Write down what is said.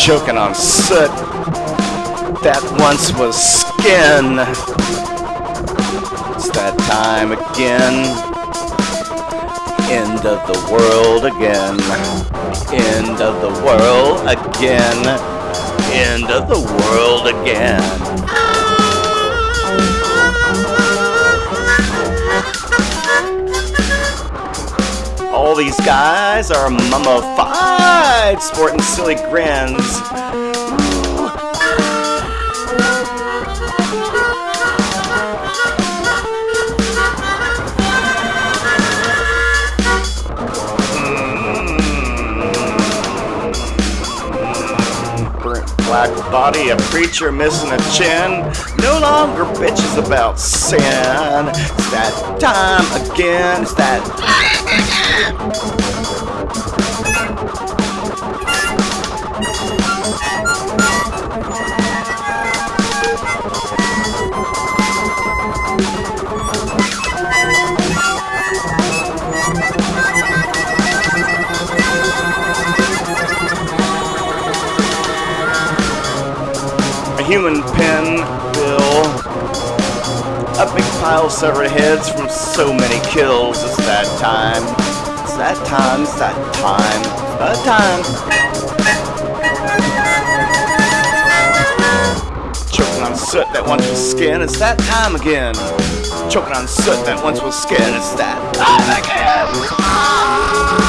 choking on soot that once was skin. It's that time again. End of the world again. End of the world again. End of the world again. All these guys are mummified, sporting silly grins. Black body, a preacher missing a chin. No longer bitches about sin. It's that time again. It's that human pen will a big pile of severed heads from so many kills. It's that time. It's that time. It's that time. It's that time. Choking on soot that once was skin. It's that time again. Choking on soot that once was skin. It's that time again.